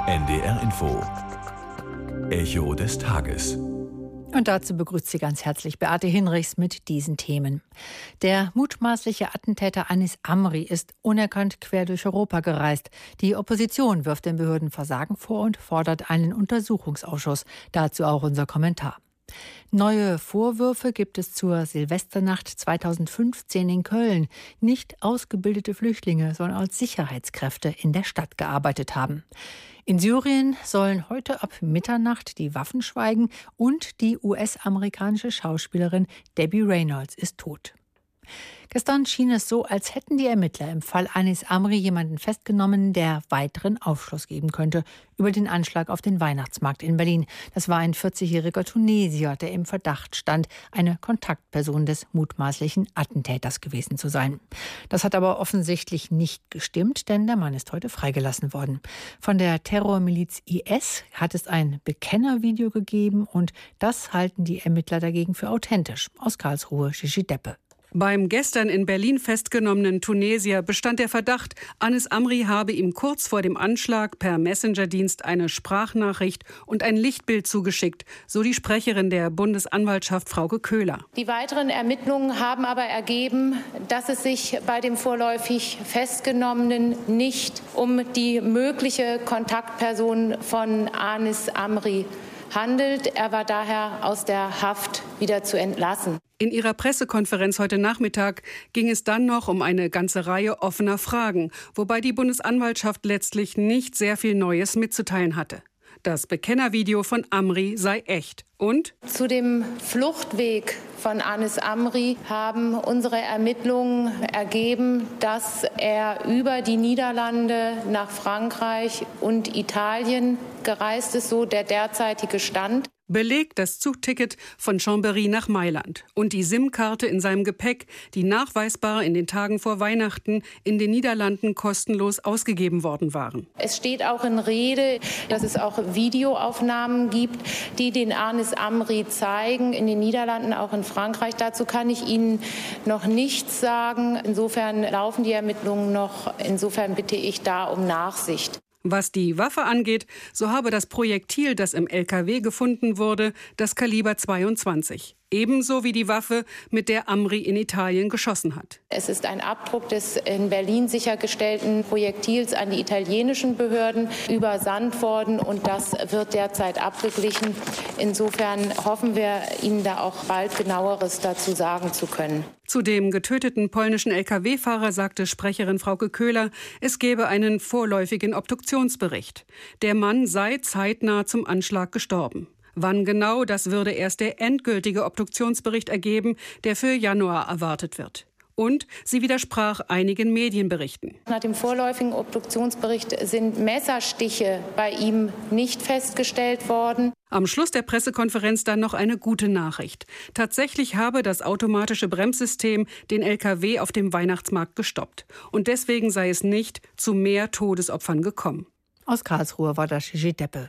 NDR Info. Echo des Tages. Und dazu begrüßt sie ganz herzlich Beate Hinrichs mit diesen Themen. Der mutmaßliche Attentäter Anis Amri ist unerkannt quer durch Europa gereist. Die Opposition wirft den Behörden Versagen vor und fordert einen Untersuchungsausschuss. Dazu auch unser Kommentar. Neue Vorwürfe gibt es zur Silvesternacht 2015 in Köln. Nicht ausgebildete Flüchtlinge sollen als Sicherheitskräfte in der Stadt gearbeitet haben. In Syrien sollen heute ab Mitternacht die Waffen schweigen und die US-amerikanische Schauspielerin Debbie Reynolds ist tot. Gestern schien es so, als hätten die Ermittler im Fall Anis Amri jemanden festgenommen, der weiteren Aufschluss geben könnte über den Anschlag auf den Weihnachtsmarkt in Berlin. Das war ein 40-jähriger Tunesier, der im Verdacht stand, eine Kontaktperson des mutmaßlichen Attentäters gewesen zu sein. Das hat aber offensichtlich nicht gestimmt, denn der Mann ist heute freigelassen worden. Von der Terrormiliz IS hat es ein Bekennervideo gegeben und das halten die Ermittler dagegen für authentisch. Aus Karlsruhe, Gigi Deppe. Beim gestern in Berlin festgenommenen Tunesier bestand der Verdacht, Anis Amri habe ihm kurz vor dem Anschlag per Messengerdienst eine Sprachnachricht und ein Lichtbild zugeschickt, so die Sprecherin der Bundesanwaltschaft Frauke Köhler. Die weiteren Ermittlungen haben aber ergeben, dass es sich bei dem vorläufig Festgenommenen nicht um die mögliche Kontaktperson von Anis Amri handelt. Er war daher aus der Haft wieder zu entlassen. In ihrer Pressekonferenz heute Nachmittag ging es dann noch um eine ganze Reihe offener Fragen, wobei die Bundesanwaltschaft letztlich nicht sehr viel Neues mitzuteilen hatte. Das Bekennervideo von Amri sei echt. Und? Zu dem Fluchtweg von Anis Amri haben unsere Ermittlungen ergeben, dass er über die Niederlande nach Frankreich und Italien gereist ist, so der derzeitige Stand. Belegt das Zugticket von Chambéry nach Mailand und die SIM-Karte in seinem Gepäck, die nachweisbar in den Tagen vor Weihnachten in den Niederlanden kostenlos ausgegeben worden waren. Es steht auch in Rede, dass es auch Videoaufnahmen gibt, die den Anis Amri zeigen, in den Niederlanden, auch in Frankreich. Dazu kann ich Ihnen noch nichts sagen. Insofern laufen die Ermittlungen noch. Insofern bitte ich da um Nachsicht. Was die Waffe angeht, so habe das Projektil, das im LKW gefunden wurde, das Kaliber 22. Ebenso wie die Waffe, mit der Amri in Italien geschossen hat. Es ist ein Abdruck des in Berlin sichergestellten Projektils an die italienischen Behörden übersandt worden und das wird derzeit abgeglichen. Insofern hoffen wir, Ihnen da auch bald Genaueres dazu sagen zu können. Zu dem getöteten polnischen Lkw-Fahrer sagte Sprecherin Frauke Köhler, es gebe einen vorläufigen Obduktionsbericht. Der Mann sei zeitnah zum Anschlag gestorben. Wann genau, das würde erst der endgültige Obduktionsbericht ergeben, der für Januar erwartet wird. Und sie widersprach einigen Medienberichten. Nach dem vorläufigen Obduktionsbericht sind Messerstiche bei ihm nicht festgestellt worden. Am Schluss der Pressekonferenz dann noch eine gute Nachricht. Tatsächlich habe das automatische Bremssystem den LKW auf dem Weihnachtsmarkt gestoppt. Und deswegen sei es nicht zu mehr Todesopfern gekommen. Aus Karlsruhe war das Gigi Deppe.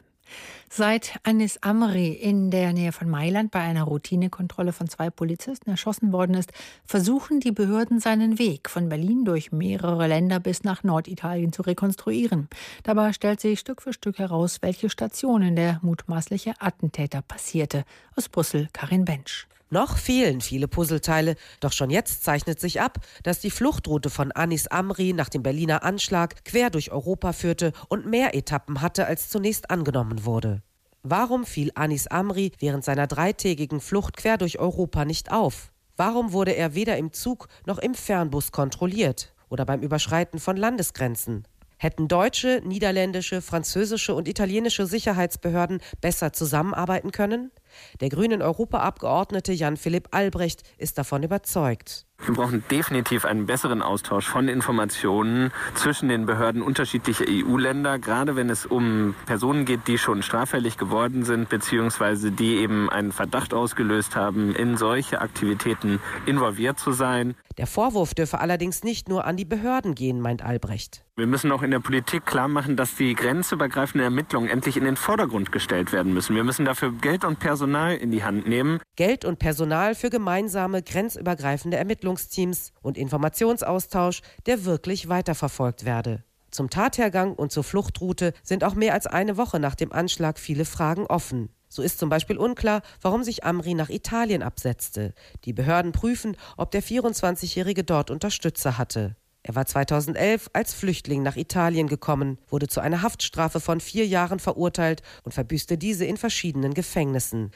Seit Anis Amri in der Nähe von Mailand bei einer Routinekontrolle von 2 Polizisten erschossen worden ist, versuchen die Behörden seinen Weg von Berlin durch mehrere Länder bis nach Norditalien zu rekonstruieren. Dabei stellt sich Stück für Stück heraus, welche Stationen der mutmaßliche Attentäter passierte. Aus Brüssel, Karin Bensch. Noch fehlen viele Puzzleteile, doch schon jetzt zeichnet sich ab, dass die Fluchtroute von Anis Amri nach dem Berliner Anschlag quer durch Europa führte und mehr Etappen hatte, als zunächst angenommen wurde. Warum fiel Anis Amri während seiner 3-tägigen Flucht quer durch Europa nicht auf? Warum wurde er weder im Zug noch im Fernbus kontrolliert oder beim Überschreiten von Landesgrenzen? Hätten deutsche, niederländische, französische und italienische Sicherheitsbehörden besser zusammenarbeiten können? Der grünen Europaabgeordnete Jan-Philipp Albrecht ist davon überzeugt. Wir brauchen definitiv einen besseren Austausch von Informationen zwischen den Behörden unterschiedlicher EU-Länder, gerade wenn es um Personen geht, die schon straffällig geworden sind, beziehungsweise die eben einen Verdacht ausgelöst haben, in solche Aktivitäten involviert zu sein. Der Vorwurf dürfe allerdings nicht nur an die Behörden gehen, meint Albrecht. Wir müssen auch in der Politik klar machen, dass die grenzübergreifenden Ermittlungen endlich in den Vordergrund gestellt werden müssen. Wir müssen dafür Geld und Personal in die Hand nehmen. Geld und Personal für gemeinsame grenzübergreifende Ermittlungsteams und Informationsaustausch, der wirklich weiterverfolgt werde. Zum Tathergang und zur Fluchtroute sind auch mehr als eine Woche nach dem Anschlag viele Fragen offen. So ist zum Beispiel unklar, warum sich Amri nach Italien absetzte. Die Behörden prüfen, ob der 24-Jährige dort Unterstützer hatte. Er war 2011 als Flüchtling nach Italien gekommen, wurde zu einer Haftstrafe von 4 Jahren verurteilt und verbüßte diese in verschiedenen Gefängnissen.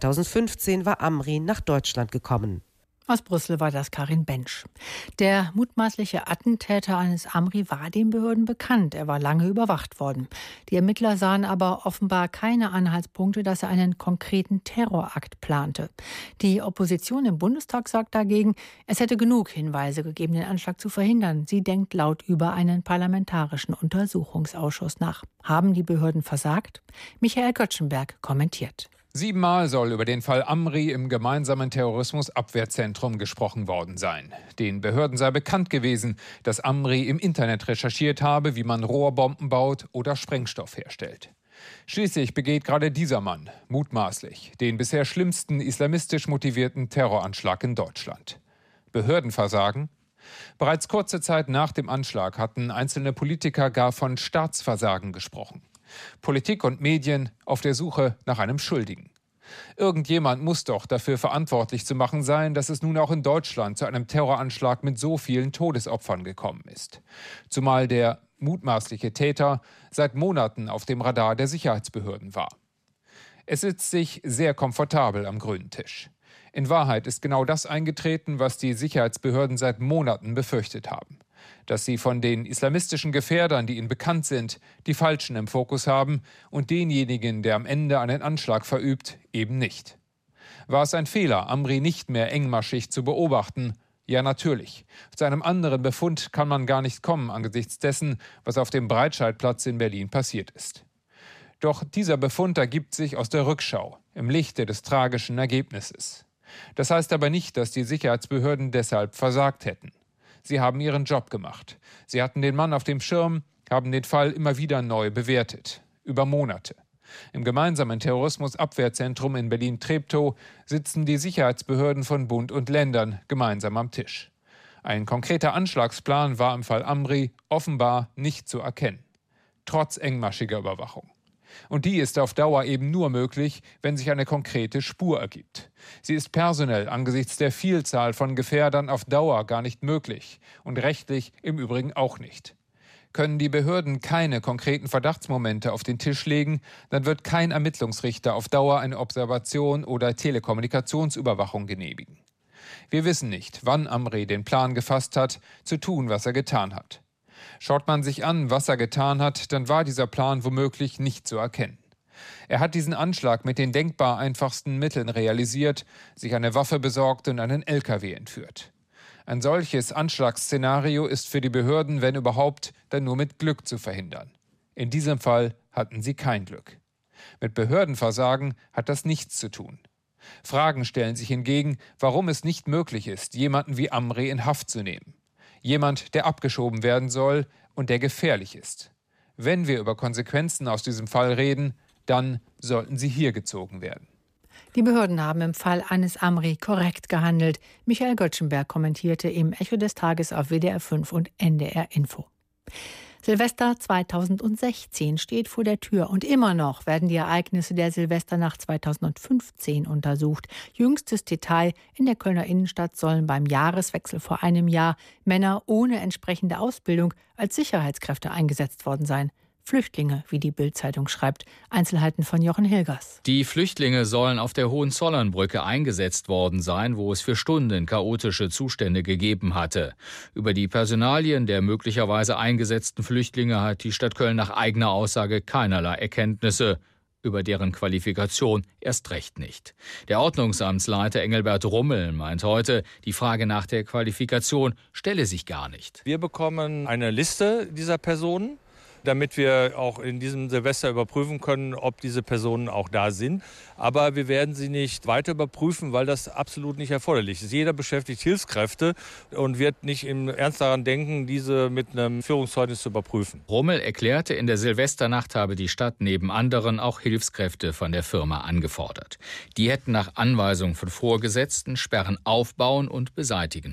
2015 war Amri nach Deutschland gekommen. Aus Brüssel war das Karin Bensch. Der mutmaßliche Attentäter Anis Amri war den Behörden bekannt. Er war lange überwacht worden. Die Ermittler sahen aber offenbar keine Anhaltspunkte, dass er einen konkreten Terrorakt plante. Die Opposition im Bundestag sagt dagegen, es hätte genug Hinweise gegeben, den Anschlag zu verhindern. Sie denkt laut über einen parlamentarischen Untersuchungsausschuss nach. Haben die Behörden versagt? Michael Göttschenberg kommentiert. 7-mal soll über den Fall Amri im gemeinsamen Terrorismusabwehrzentrum gesprochen worden sein. Den Behörden sei bekannt gewesen, dass Amri im Internet recherchiert habe, wie man Rohrbomben baut oder Sprengstoff herstellt. Schließlich begeht gerade dieser Mann, mutmaßlich, den bisher schlimmsten islamistisch motivierten Terroranschlag in Deutschland. Behördenversagen? Bereits kurze Zeit nach dem Anschlag hatten einzelne Politiker gar von Staatsversagen gesprochen. Politik und Medien auf der Suche nach einem Schuldigen. Irgendjemand muss doch dafür verantwortlich zu machen sein, dass es nun auch in Deutschland zu einem Terroranschlag mit so vielen Todesopfern gekommen ist. Zumal der mutmaßliche Täter seit Monaten auf dem Radar der Sicherheitsbehörden war. Es sitzt sich sehr komfortabel am grünen Tisch. In Wahrheit ist genau das eingetreten, was die Sicherheitsbehörden seit Monaten befürchtet haben. Dass sie von den islamistischen Gefährdern, die ihnen bekannt sind, die Falschen im Fokus haben und denjenigen, der am Ende einen Anschlag verübt, eben nicht. War es ein Fehler, Amri nicht mehr engmaschig zu beobachten? Ja, natürlich. Zu einem anderen Befund kann man gar nicht kommen angesichts dessen, was auf dem Breitscheidplatz in Berlin passiert ist. Doch dieser Befund ergibt sich aus der Rückschau, im Lichte des tragischen Ergebnisses. Das heißt aber nicht, dass die Sicherheitsbehörden deshalb versagt hätten. Sie haben ihren Job gemacht. Sie hatten den Mann auf dem Schirm, haben den Fall immer wieder neu bewertet. Über Monate. Im gemeinsamen Terrorismusabwehrzentrum in Berlin-Treptow sitzen die Sicherheitsbehörden von Bund und Ländern gemeinsam am Tisch. Ein konkreter Anschlagsplan war im Fall Amri offenbar nicht zu erkennen. Trotz engmaschiger Überwachung. Und die ist auf Dauer eben nur möglich, wenn sich eine konkrete Spur ergibt. Sie ist personell angesichts der Vielzahl von Gefährdern auf Dauer gar nicht möglich und rechtlich im Übrigen auch nicht. Können die Behörden keine konkreten Verdachtsmomente auf den Tisch legen, dann wird kein Ermittlungsrichter auf Dauer eine Observation oder Telekommunikationsüberwachung genehmigen. Wir wissen nicht, wann Amri den Plan gefasst hat, zu tun, was er getan hat. Schaut man sich an, was er getan hat, dann war dieser Plan womöglich nicht zu erkennen. Er hat diesen Anschlag mit den denkbar einfachsten Mitteln realisiert, sich eine Waffe besorgt und einen LKW entführt. Ein solches Anschlagsszenario ist für die Behörden, wenn überhaupt, dann nur mit Glück zu verhindern. In diesem Fall hatten sie kein Glück. Mit Behördenversagen hat das nichts zu tun. Fragen stellen sich hingegen, warum es nicht möglich ist, jemanden wie Amri in Haft zu nehmen. Jemand, der abgeschoben werden soll und der gefährlich ist. Wenn wir über Konsequenzen aus diesem Fall reden, dann sollten sie hier gezogen werden. Die Behörden haben im Fall Anis Amri korrekt gehandelt. Michael Göttschenberg kommentierte im Echo des Tages auf WDR 5 und NDR Info. Silvester 2016 steht vor der Tür und immer noch werden die Ereignisse der Silvesternacht 2015 untersucht. Jüngstes Detail: In der Kölner Innenstadt sollen beim Jahreswechsel vor einem Jahr Männer ohne entsprechende Ausbildung als Sicherheitskräfte eingesetzt worden sein. Flüchtlinge, wie die Bild-Zeitung schreibt. Einzelheiten von Jochen Hilgers. Die Flüchtlinge sollen auf der Hohenzollernbrücke eingesetzt worden sein, wo es für Stunden chaotische Zustände gegeben hatte. Über die Personalien der möglicherweise eingesetzten Flüchtlinge hat die Stadt Köln nach eigener Aussage keinerlei Erkenntnisse. Über deren Qualifikation erst recht nicht. Der Ordnungsamtsleiter Engelbert Rummel meint heute, die Frage nach der Qualifikation stelle sich gar nicht. Wir bekommen eine Liste dieser Personen, damit wir auch in diesem Silvester überprüfen können, ob diese Personen auch da sind. Aber wir werden sie nicht weiter überprüfen, weil das absolut nicht erforderlich ist. Jeder beschäftigt Hilfskräfte und wird nicht im Ernst daran denken, diese mit einem Führungszeugnis zu überprüfen. Rummel erklärte, in der Silvesternacht habe die Stadt neben anderen auch Hilfskräfte von der Firma angefordert. Die hätten nach Anweisung von Vorgesetzten Sperren aufbauen und beseitigen müssen.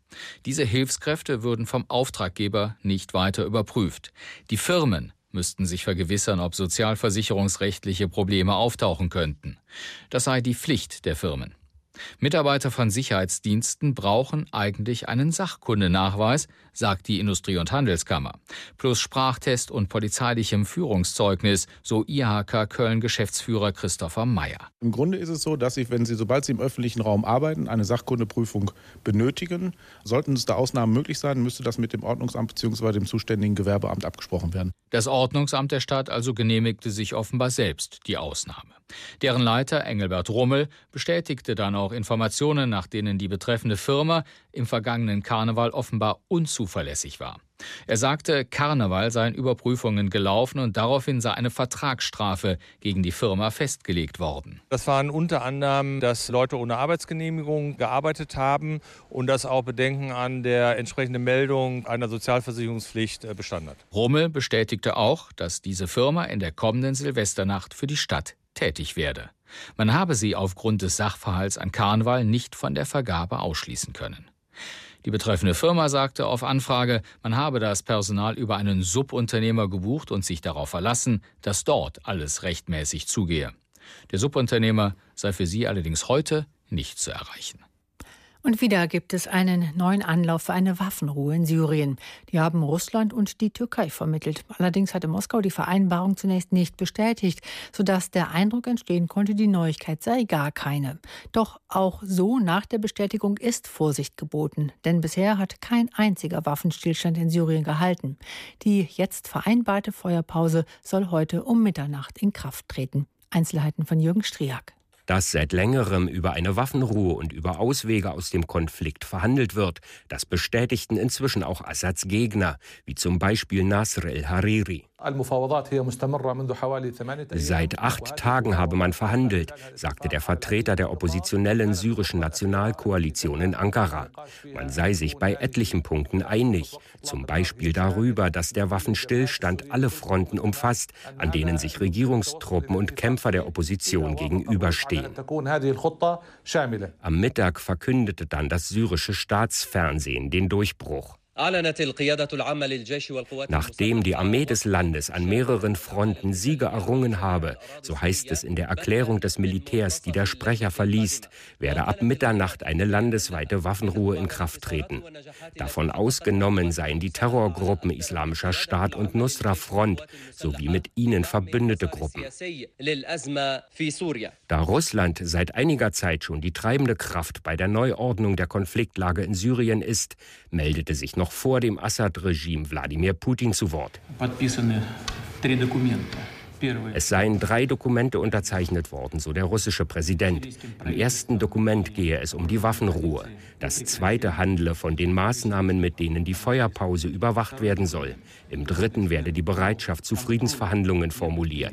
Diese Hilfskräfte würden vom Auftraggeber nicht weiter überprüft. Die Firmen müssten sich vergewissern, ob sozialversicherungsrechtliche Probleme auftauchen könnten. Das sei die Pflicht der Firmen. Mitarbeiter von Sicherheitsdiensten brauchen eigentlich einen Sachkundenachweis, sagt die Industrie- und Handelskammer. Plus Sprachtest und polizeilichem Führungszeugnis, so IHK Köln-Geschäftsführer Christopher Meyer. Im Grunde ist es so, dass sobald Sie im öffentlichen Raum arbeiten, eine Sachkundeprüfung benötigen. Sollten es da Ausnahmen möglich sein, müsste das mit dem Ordnungsamt bzw. dem zuständigen Gewerbeamt abgesprochen werden. Das Ordnungsamt der Stadt also genehmigte sich offenbar selbst die Ausnahme. Deren Leiter Engelbert Rummel bestätigte dann auch Informationen, nach denen die betreffende Firma im vergangenen Karneval offenbar unzuverlässig war. Er sagte, Karneval seien Überprüfungen gelaufen und daraufhin sei eine Vertragsstrafe gegen die Firma festgelegt worden. Das waren unter anderem, dass Leute ohne Arbeitsgenehmigung gearbeitet haben und dass auch Bedenken an der entsprechenden Meldung einer Sozialversicherungspflicht bestanden hat. Rummel bestätigte auch, dass diese Firma in der kommenden Silvesternacht für die Stadt tätig werde. Man habe sie aufgrund des Sachverhalts an Karneval nicht von der Vergabe ausschließen können. Die betreffende Firma sagte auf Anfrage, man habe das Personal über einen Subunternehmer gebucht und sich darauf verlassen, dass dort alles rechtmäßig zugehe. Der Subunternehmer sei für sie allerdings heute nicht zu erreichen. Und wieder gibt es einen neuen Anlauf für eine Waffenruhe in Syrien. Die haben Russland und die Türkei vermittelt. Allerdings hatte Moskau die Vereinbarung zunächst nicht bestätigt, sodass der Eindruck entstehen konnte, die Neuigkeit sei gar keine. Doch auch so nach der Bestätigung ist Vorsicht geboten. Denn bisher hat kein einziger Waffenstillstand in Syrien gehalten. Die jetzt vereinbarte Feuerpause soll heute um Mitternacht in Kraft treten. Einzelheiten von Jürgen Striak. Dass seit längerem über eine Waffenruhe und über Auswege aus dem Konflikt verhandelt wird, das bestätigten inzwischen auch Assads Gegner, wie zum Beispiel Nasr el-Hariri. Seit 8 Tagen habe man verhandelt, sagte der Vertreter der oppositionellen syrischen Nationalkoalition in Ankara. Man sei sich bei etlichen Punkten einig, zum Beispiel darüber, dass der Waffenstillstand alle Fronten umfasst, an denen sich Regierungstruppen und Kämpfer der Opposition gegenüberstehen. Am Mittag verkündete dann das syrische Staatsfernsehen den Durchbruch. Nachdem die Armee des Landes an mehreren Fronten Siege errungen habe, so heißt es in der Erklärung des Militärs, die der Sprecher verliest, werde ab Mitternacht eine landesweite Waffenruhe in Kraft treten. Davon ausgenommen seien die Terrorgruppen Islamischer Staat und Nusra-Front sowie mit ihnen verbündete Gruppen. Da Russland seit einiger Zeit schon die treibende Kraft bei der Neuordnung der Konfliktlage in Syrien ist, meldete sich noch vor dem Assad-Regime Wladimir Putin zu Wort. Es seien 3 Dokumente unterzeichnet worden, so der russische Präsident. Im ersten Dokument gehe es um die Waffenruhe. Das zweite handle von den Maßnahmen, mit denen die Feuerpause überwacht werden soll. Im dritten werde die Bereitschaft zu Friedensverhandlungen formuliert.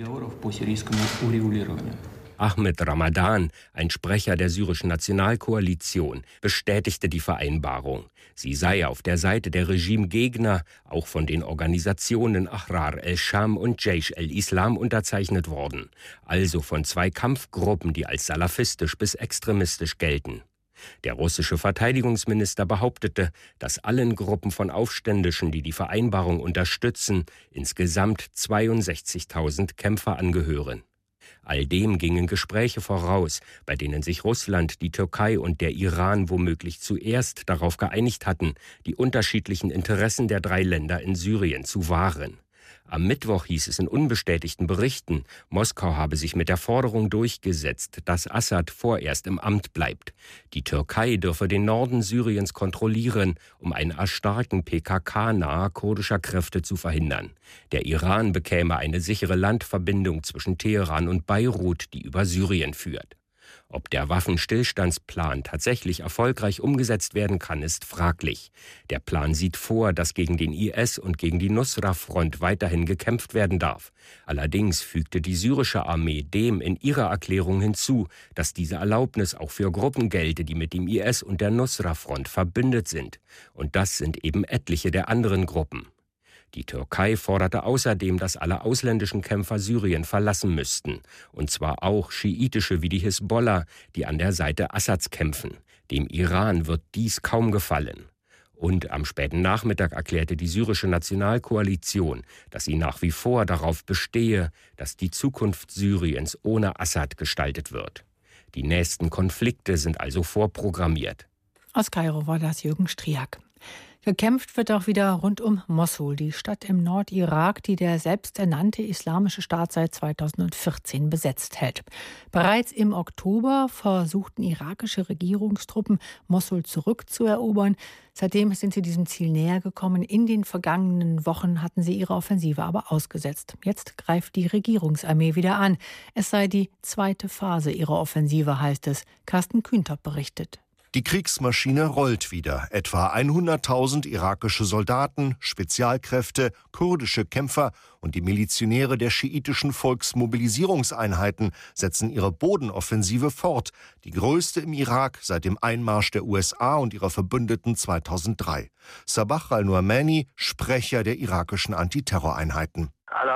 Ahmed Ramadan, ein Sprecher der syrischen Nationalkoalition, bestätigte die Vereinbarung. Sie sei auf der Seite der Regimegegner, auch von den Organisationen Ahrar el-Sham und Jaish el-Islam unterzeichnet worden, also von 2 Kampfgruppen, die als salafistisch bis extremistisch gelten. Der russische Verteidigungsminister behauptete, dass allen Gruppen von Aufständischen, die die Vereinbarung unterstützen, insgesamt 62.000 Kämpfer angehören. All dem gingen Gespräche voraus, bei denen sich Russland, die Türkei und der Iran womöglich zuerst darauf geeinigt hatten, die unterschiedlichen Interessen der 3 Länder in Syrien zu wahren. Am Mittwoch hieß es in unbestätigten Berichten, Moskau habe sich mit der Forderung durchgesetzt, dass Assad vorerst im Amt bleibt. Die Türkei dürfe den Norden Syriens kontrollieren, um ein Erstarken PKK-naher kurdischer Kräfte zu verhindern. Der Iran bekäme eine sichere Landverbindung zwischen Teheran und Beirut, die über Syrien führt. Ob der Waffenstillstandsplan tatsächlich erfolgreich umgesetzt werden kann, ist fraglich. Der Plan sieht vor, dass gegen den IS und gegen die Nusra-Front weiterhin gekämpft werden darf. Allerdings fügte die syrische Armee dem in ihrer Erklärung hinzu, dass diese Erlaubnis auch für Gruppen gelte, die mit dem IS und der Nusra-Front verbündet sind. Und das sind eben etliche der anderen Gruppen. Die Türkei forderte außerdem, dass alle ausländischen Kämpfer Syrien verlassen müssten, und zwar auch schiitische wie die Hisbollah, die an der Seite Assads kämpfen. Dem Iran wird dies kaum gefallen. Und am späten Nachmittag erklärte die syrische Nationalkoalition, dass sie nach wie vor darauf bestehe, dass die Zukunft Syriens ohne Assad gestaltet wird. Die nächsten Konflikte sind also vorprogrammiert. Aus Kairo war das Jürgen Striak. Gekämpft wird auch wieder rund um Mossul, die Stadt im Nordirak, die der selbsternannte Islamische Staat seit 2014 besetzt hält. Bereits im Oktober versuchten irakische Regierungstruppen, Mossul zurückzuerobern. Seitdem sind sie diesem Ziel näher gekommen. In den vergangenen Wochen hatten sie ihre Offensive aber ausgesetzt. Jetzt greift die Regierungsarmee wieder an. Es sei die zweite Phase ihrer Offensive, heißt es. Carsten Kühntop berichtet. Die Kriegsmaschine rollt wieder. Etwa 100.000 irakische Soldaten, Spezialkräfte, kurdische Kämpfer und die Milizionäre der schiitischen Volksmobilisierungseinheiten setzen ihre Bodenoffensive fort, die größte im Irak seit dem Einmarsch der USA und ihrer Verbündeten 2003. Sabah al-Nu'mani, Sprecher der irakischen Antiterroreinheiten.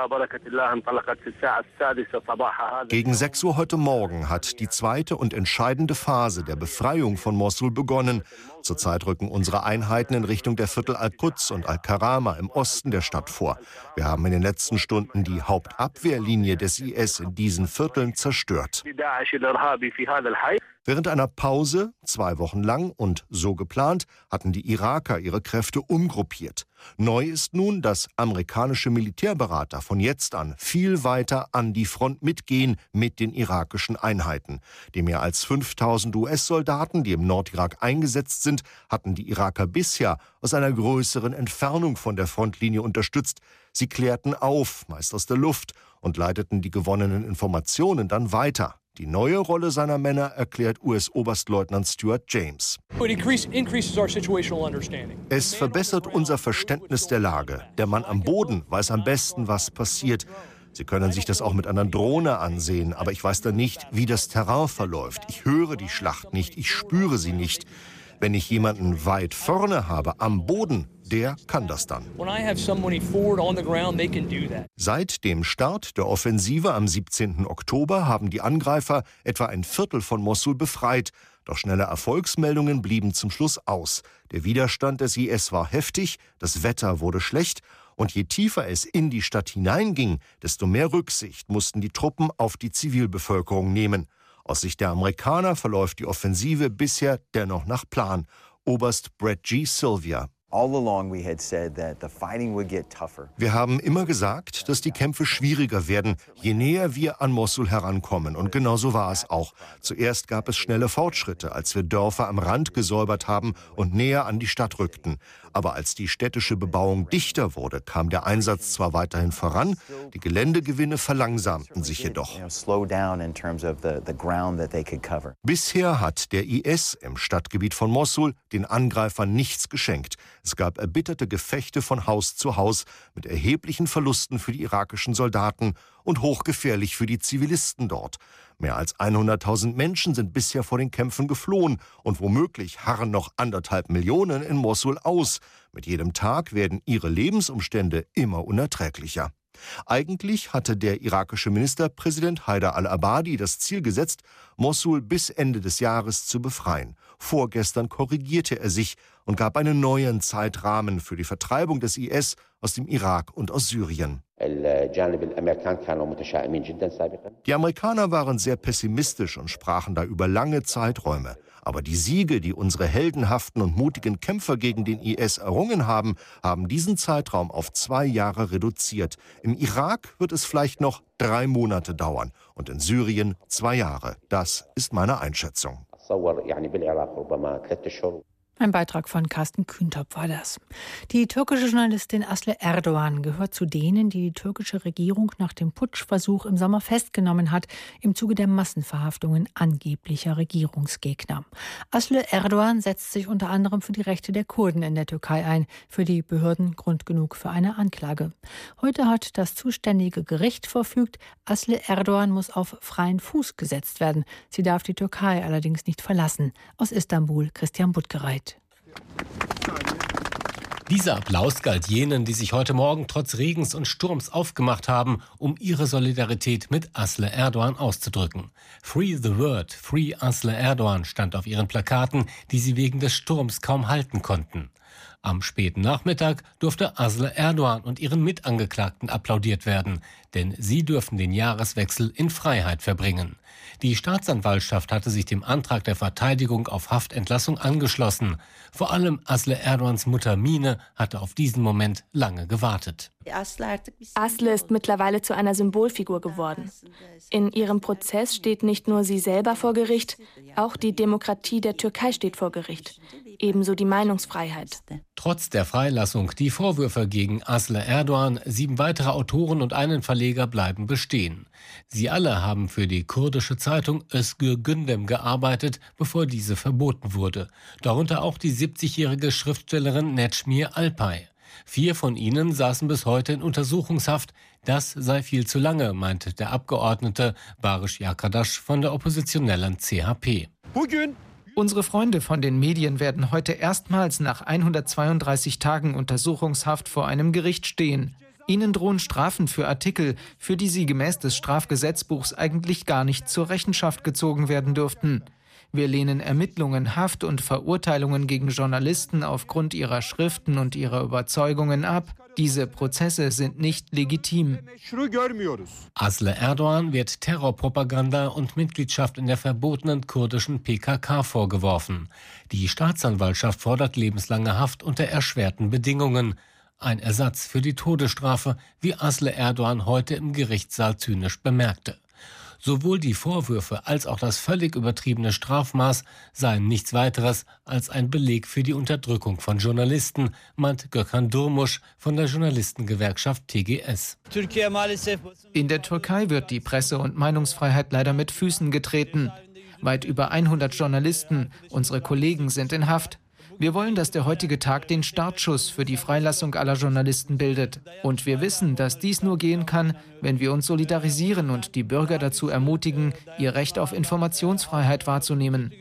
Gegen 6 Uhr heute Morgen hat die zweite und entscheidende Phase der Befreiung von Mossul begonnen. Zurzeit rücken unsere Einheiten in Richtung der Viertel Al-Quds und Al-Karama im Osten der Stadt vor. Wir haben in den letzten Stunden die Hauptabwehrlinie des IS in diesen Vierteln zerstört. Während einer Pause, 2 Wochen lang und so geplant, hatten die Iraker ihre Kräfte umgruppiert. Neu ist nun, dass amerikanische Militärberater von jetzt an viel weiter an die Front mitgehen mit den irakischen Einheiten. Die mehr als 5.000 US-Soldaten, die im Nordirak eingesetzt sind, hatten die Iraker bisher aus einer größeren Entfernung von der Frontlinie unterstützt. Sie klärten auf, meist aus der Luft, und leiteten die gewonnenen Informationen dann weiter. Die neue Rolle seiner Männer erklärt US-Oberstleutnant Stuart James. Es verbessert unser Verständnis der Lage. Der Mann am Boden weiß am besten, was passiert. Sie können sich das auch mit einer Drohne ansehen, aber ich weiß dann nicht, wie das Terrain verläuft. Ich höre die Schlacht nicht, ich spüre sie nicht. Wenn ich jemanden weit vorne habe, am Boden, der kann das dann. Seit dem Start der Offensive am 17. Oktober haben die Angreifer etwa ein Viertel von Mossul befreit. Doch schnelle Erfolgsmeldungen blieben zum Schluss aus. Der Widerstand des IS war heftig, das Wetter wurde schlecht. Und je tiefer es in die Stadt hineinging, desto mehr Rücksicht mussten die Truppen auf die Zivilbevölkerung nehmen. Aus Sicht der Amerikaner verläuft die Offensive bisher dennoch nach Plan. Oberst Brett G. Sylvia. Wir haben immer gesagt, dass die Kämpfe schwieriger werden, je näher wir an Mossul herankommen. Und genau so war es auch. Zuerst gab es schnelle Fortschritte, als wir Dörfer am Rand gesäubert haben und näher an die Stadt rückten. Aber als die städtische Bebauung dichter wurde, kam der Einsatz zwar weiterhin voran, die Geländegewinne verlangsamten sich jedoch. Bisher hat der IS im Stadtgebiet von Mossul den Angreifern nichts geschenkt. Es gab erbitterte Gefechte von Haus zu Haus mit erheblichen Verlusten für die irakischen Soldaten und hochgefährlich für die Zivilisten dort. Mehr als 100.000 Menschen sind bisher vor den Kämpfen geflohen und womöglich harren noch 1,5 Millionen in Mossul aus. Mit jedem Tag werden ihre Lebensumstände immer unerträglicher. Eigentlich hatte der irakische Ministerpräsident Haider al-Abadi das Ziel gesetzt, Mossul bis Ende des Jahres zu befreien. Vorgestern korrigierte er sich und gab einen neuen Zeitrahmen für die Vertreibung des IS aus dem Irak und aus Syrien. Die Amerikaner waren sehr pessimistisch und sprachen da über lange Zeiträume. Aber die Siege, die unsere heldenhaften und mutigen Kämpfer gegen den IS errungen haben, haben diesen Zeitraum auf 2 Jahre reduziert. Im Irak wird es vielleicht noch 3 Monate dauern und in Syrien 2 Jahre. Das ist meine Einschätzung. Ein Beitrag von Carsten Kühntop war das. Die türkische Journalistin Aslı Erdoğan gehört zu denen, die die türkische Regierung nach dem Putschversuch im Sommer festgenommen hat, im Zuge der Massenverhaftungen angeblicher Regierungsgegner. Aslı Erdoğan setzt sich unter anderem für die Rechte der Kurden in der Türkei ein, für die Behörden Grund genug für eine Anklage. Heute hat das zuständige Gericht verfügt, Aslı Erdoğan muss auf freien Fuß gesetzt werden. Sie darf die Türkei allerdings nicht verlassen. Aus Istanbul, Christian Buttgereit. Dieser Applaus galt jenen, die sich heute Morgen trotz Regens und Sturms aufgemacht haben, um ihre Solidarität mit Aslı Erdoğan auszudrücken. Free the Word, Free Aslı Erdoğan stand auf ihren Plakaten, die sie wegen des Sturms kaum halten konnten. Am späten Nachmittag durfte Aslı Erdoğan und ihren Mitangeklagten applaudiert werden, denn sie dürfen den Jahreswechsel in Freiheit verbringen. Die Staatsanwaltschaft hatte sich dem Antrag der Verteidigung auf Haftentlassung angeschlossen. Vor allem Aslı Erdogans Mutter Mine hatte auf diesen Moment lange gewartet. Aslı ist mittlerweile zu einer Symbolfigur geworden. In ihrem Prozess steht nicht nur sie selber vor Gericht, auch die Demokratie der Türkei steht vor Gericht. Ebenso die Meinungsfreiheit. Trotz der Freilassung, die Vorwürfe gegen Aslı Erdoğan, 7 weitere Autoren und einen Verleger bleiben bestehen. Sie alle haben für die kurdische Zeitung Özgür Gündem gearbeitet, bevor diese verboten wurde. Darunter auch die 70-jährige Schriftstellerin Necmiye Alpay. 4 von ihnen saßen bis heute in Untersuchungshaft. Das sei viel zu lange, meinte der Abgeordnete Barış Yakadaş von der oppositionellen CHP. Unsere Freunde von den Medien werden heute erstmals nach 132 Tagen Untersuchungshaft vor einem Gericht stehen. Ihnen drohen Strafen für Artikel, für die sie gemäß des Strafgesetzbuchs eigentlich gar nicht zur Rechenschaft gezogen werden dürften. Wir lehnen Ermittlungen, Haft und Verurteilungen gegen Journalisten aufgrund ihrer Schriften und ihrer Überzeugungen ab. Diese Prozesse sind nicht legitim. Aslı Erdoğan wird Terrorpropaganda und Mitgliedschaft in der verbotenen kurdischen PKK vorgeworfen. Die Staatsanwaltschaft fordert lebenslange Haft unter erschwerten Bedingungen. Ein Ersatz für die Todesstrafe, wie Aslı Erdoğan heute im Gerichtssaal zynisch bemerkte. Sowohl die Vorwürfe als auch das völlig übertriebene Strafmaß seien nichts weiteres als ein Beleg für die Unterdrückung von Journalisten, meint Gökhan Durmuş von der Journalistengewerkschaft TGS. In der Türkei wird die Presse- und Meinungsfreiheit leider mit Füßen getreten. Weit über 100 Journalisten, unsere Kollegen, sind in Haft. Wir wollen, dass der heutige Tag den Startschuss für die Freilassung aller Journalisten bildet. Und wir wissen, dass dies nur gehen kann, wenn wir uns solidarisieren und die Bürger dazu ermutigen, ihr Recht auf Informationsfreiheit wahrzunehmen.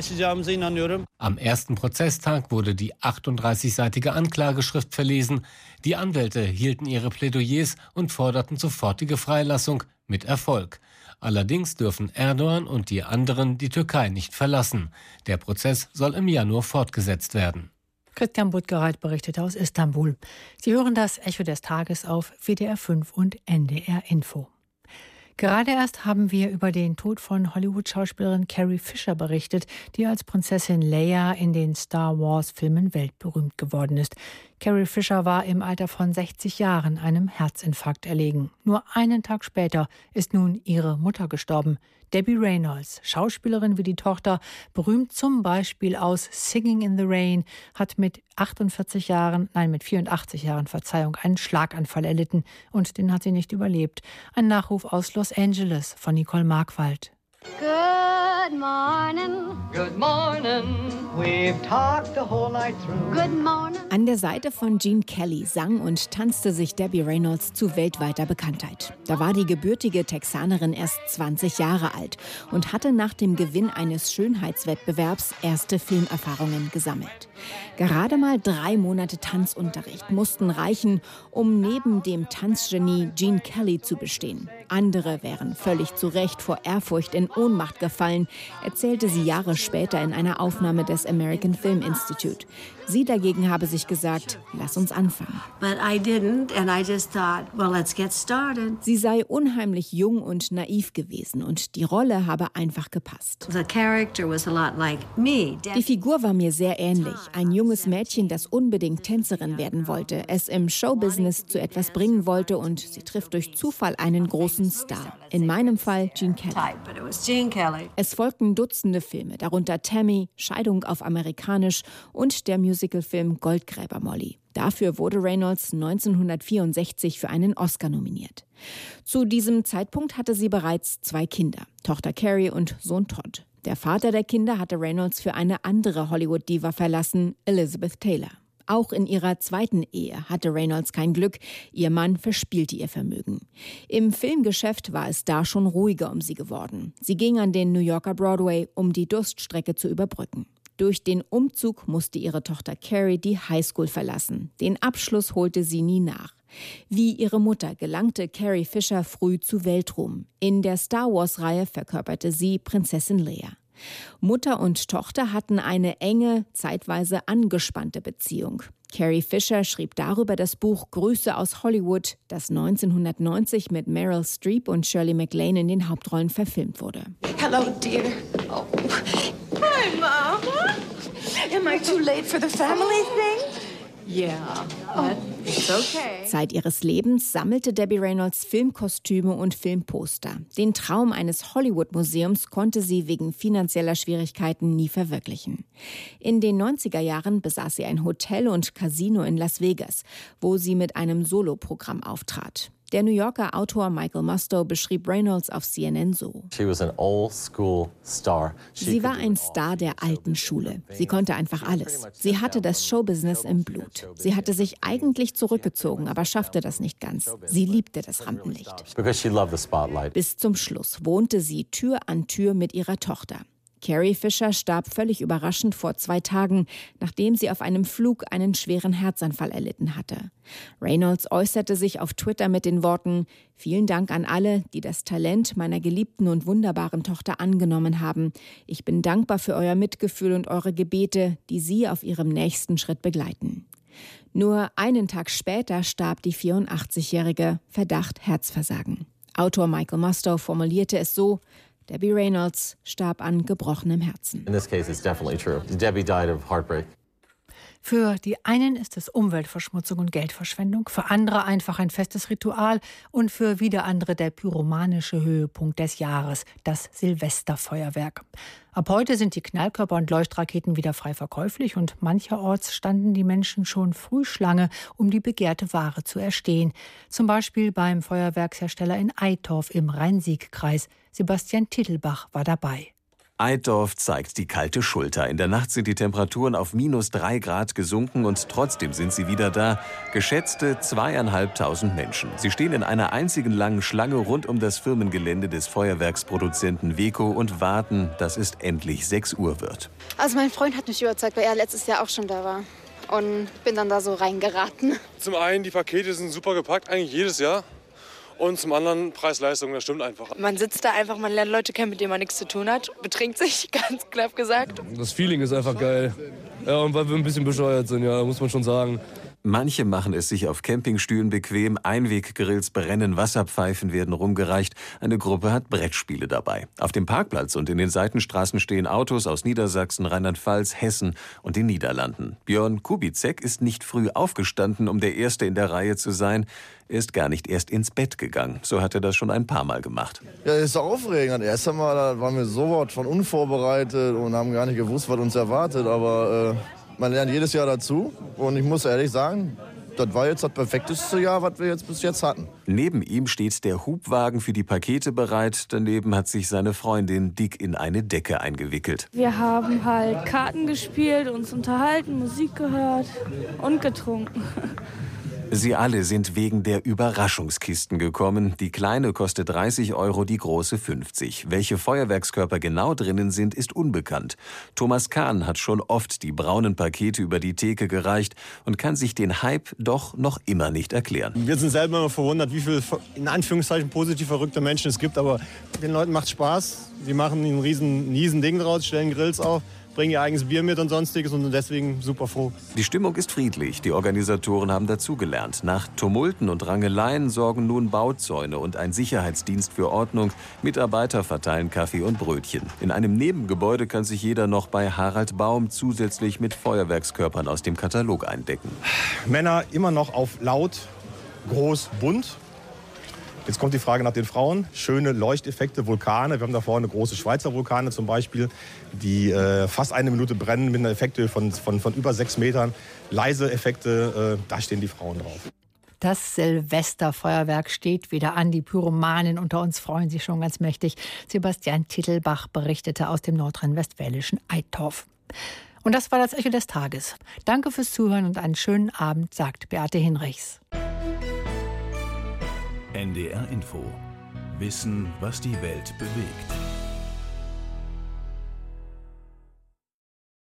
Am ersten Prozesstag wurde die 38-seitige Anklageschrift verlesen. Die Anwälte hielten ihre Plädoyers und forderten sofortige Freilassung mit Erfolg. Allerdings dürfen Erdoğan und die anderen die Türkei nicht verlassen. Der Prozess soll im Januar fortgesetzt werden. Christian Buttgereit berichtete aus Istanbul. Sie hören das Echo des Tages auf WDR 5 und NDR Info. Gerade erst haben wir über den Tod von Hollywood-Schauspielerin Carrie Fisher berichtet, die als Prinzessin Leia in den Star-Wars-Filmen weltberühmt geworden ist. Carrie Fisher war im Alter von 60 Jahren einem Herzinfarkt erlegen. Nur einen Tag später ist nun ihre Mutter gestorben. Debbie Reynolds, Schauspielerin wie die Tochter, berühmt zum Beispiel aus Singing in the Rain, hat mit 84 Jahren, einen Schlaganfall erlitten und den hat sie nicht überlebt. Ein Nachruf aus Los Angeles von Nicole Markwald. Good morning. Good morning. We've talked the whole night through. Good morning. An der Seite von Gene Kelly sang und tanzte sich Debbie Reynolds zu weltweiter Bekanntheit. Da war die gebürtige Texanerin erst 20 Jahre alt und hatte nach dem Gewinn eines Schönheitswettbewerbs erste Filmerfahrungen gesammelt. Gerade mal 3 Monate Tanzunterricht mussten reichen, um neben dem Tanzgenie Gene Kelly zu bestehen. Andere wären völlig zu Recht vor Ehrfurcht in Ohnmacht gefallen, erzählte sie Jahre später in einer Aufnahme des American Film Institute. Sie dagegen habe sich gesagt, lass uns anfangen. But I didn't and I just thought, well, let's get started. Sie sei unheimlich jung und naiv gewesen und die Rolle habe einfach gepasst. The character was a lot like me. Die Figur war mir sehr ähnlich. Ein junges Mädchen, das unbedingt Tänzerin werden wollte, es im Showbusiness zu etwas bringen wollte und sie trifft durch Zufall einen großen Star. In meinem Fall Gene Kelly. Es folgten Dutzende Filme, darunter Tammy, Scheidung auf Amerikanisch und der Musicalfilm Goldgräber Molly. Dafür wurde Reynolds 1964 für einen Oscar nominiert. Zu diesem Zeitpunkt hatte sie bereits 2 Kinder, Tochter Carrie und Sohn Todd. Der Vater der Kinder hatte Reynolds für eine andere Hollywood-Diva verlassen, Elizabeth Taylor. Auch in ihrer zweiten Ehe hatte Reynolds kein Glück. Ihr Mann verspielte ihr Vermögen. Im Filmgeschäft war es da schon ruhiger um sie geworden. Sie ging an den New Yorker Broadway, um die Durststrecke zu überbrücken. Durch den Umzug musste ihre Tochter Carrie die Highschool verlassen. Den Abschluss holte sie nie nach. Wie ihre Mutter gelangte Carrie Fisher früh zu Weltruhm. In der Star-Wars-Reihe verkörperte sie Prinzessin Leia. Mutter und Tochter hatten eine enge, zeitweise angespannte Beziehung. Carrie Fisher schrieb darüber das Buch Grüße aus Hollywood, das 1990 mit Meryl Streep und Shirley MacLaine in den Hauptrollen verfilmt wurde. Hello, dear. Oh. Hi, Mama. Am I too late for the family thing? Yeah, but it's okay. Zeit ihres Lebens sammelte Debbie Reynolds Filmkostüme und Filmposter. Den Traum eines Hollywood-Museums konnte sie wegen finanzieller Schwierigkeiten nie verwirklichen. In den 90er Jahren besaß sie ein Hotel und Casino in Las Vegas, wo sie mit einem Soloprogramm auftrat. Der New Yorker Autor Michael Musto beschrieb Reynolds auf CNN so: Sie war ein Star der alten Schule. Sie konnte einfach alles. Sie hatte das Showbusiness im Blut. Sie hatte sich eigentlich zurückgezogen, aber schaffte das nicht ganz. Sie liebte das Rampenlicht. Bis zum Schluss wohnte sie Tür an Tür mit ihrer Tochter. Carrie Fisher starb völlig überraschend vor 2 Tagen, nachdem sie auf einem Flug einen schweren Herzanfall erlitten hatte. Reynolds äußerte sich auf Twitter mit den Worten: Vielen Dank an alle, die das Talent meiner geliebten und wunderbaren Tochter angenommen haben. Ich bin dankbar für euer Mitgefühl und eure Gebete, die sie auf ihrem nächsten Schritt begleiten. Nur einen Tag später starb die 84-Jährige, Verdacht Herzversagen. Autor Michael Musto formulierte es so: Debbie Reynolds starb an gebrochenem Herzen. In this case, it's definitely true. Debbie died of heartbreak. Für die einen ist es Umweltverschmutzung und Geldverschwendung, für andere einfach ein festes Ritual und für wieder andere der pyromanische Höhepunkt des Jahres, das Silvesterfeuerwerk. Ab heute sind die Knallkörper und Leuchtraketen wieder frei verkäuflich und mancherorts standen die Menschen schon früh Schlange, um die begehrte Ware zu erstehen. Zum Beispiel beim Feuerwerkshersteller in Eitorf im Rhein-Sieg-Kreis. Sebastian Tittelbach war dabei. Eitorf zeigt die kalte Schulter. In der Nacht sind die Temperaturen auf -3 Grad gesunken und trotzdem sind sie wieder da. Geschätzte 2.500 Menschen. Sie stehen in einer einzigen langen Schlange rund um das Firmengelände des Feuerwerksproduzenten Weco und warten, dass es endlich 6 Uhr wird. Also mein Freund hat mich überzeugt, weil er letztes Jahr auch schon da war. Und bin dann da so reingeraten. Zum einen, die Pakete sind super gepackt, eigentlich jedes Jahr. Und zum anderen Preis-Leistung, das stimmt einfach. Man sitzt da einfach, man lernt Leute kennen, mit denen man nichts zu tun hat. Betrinkt sich, ganz knapp gesagt. Das Feeling ist einfach geil. Ja, und weil wir ein bisschen bescheuert sind, ja, muss man schon sagen. Manche machen es sich auf Campingstühlen bequem, Einweggrills brennen, Wasserpfeifen werden rumgereicht. Eine Gruppe hat Brettspiele dabei. Auf dem Parkplatz und in den Seitenstraßen stehen Autos aus Niedersachsen, Rheinland-Pfalz, Hessen und den Niederlanden. Björn Kubizek ist nicht früh aufgestanden, um der Erste in der Reihe zu sein. Er ist gar nicht erst ins Bett gegangen. So hat er das schon ein paar Mal gemacht. Ja, das ist aufregend. Das erste Mal da waren wir so was von unvorbereitet und haben gar nicht gewusst, was uns erwartet. Aber man lernt jedes Jahr dazu. Und ich muss ehrlich sagen, das war jetzt das perfekteste Jahr, was wir jetzt bis jetzt hatten. Neben ihm steht der Hubwagen für die Pakete bereit. Daneben hat sich seine Freundin dick in eine Decke eingewickelt. Wir haben halt Karten gespielt, uns unterhalten, Musik gehört und getrunken. Sie alle sind wegen der Überraschungskisten gekommen. Die kleine kostet 30 €, die große 50. Welche Feuerwerkskörper genau drinnen sind, ist unbekannt. Thomas Kahn hat schon oft die braunen Pakete über die Theke gereicht und kann sich den Hype doch noch immer nicht erklären. Wir sind selber immer verwundert, wie viele in Anführungszeichen positiv verrückte Menschen es gibt. Aber den Leuten macht Spaß. Sie machen ein riesen Ding draus, stellen Grills auf, bringen ihr eigenes Bier mit und sonstiges und sind deswegen super froh. Die Stimmung ist friedlich. Die Organisatoren haben dazugelernt. Nach Tumulten und Rangeleien sorgen nun Bauzäune und ein Sicherheitsdienst für Ordnung. Mitarbeiter verteilen Kaffee und Brötchen. In einem Nebengebäude kann sich jeder noch bei Harald Baum zusätzlich mit Feuerwerkskörpern aus dem Katalog eindecken. Männer immer noch auf laut, groß, bunt. Jetzt kommt die Frage nach den Frauen. Schöne Leuchteffekte, Vulkane. Wir haben da vorne große Schweizer Vulkane zum Beispiel, die fast 1 Minute brennen mit einer Effekte von über 6 Metern. Leise Effekte, da stehen die Frauen drauf. Das Silvesterfeuerwerk steht wieder an. Die Pyromanen unter uns freuen sich schon ganz mächtig. Sebastian Tittelbach berichtete aus dem nordrhein-westfälischen Eitorf. Und das war das Echo des Tages. Danke fürs Zuhören und einen schönen Abend, sagt Beate Hinrichs. NDR Info. Wissen, was die Welt bewegt.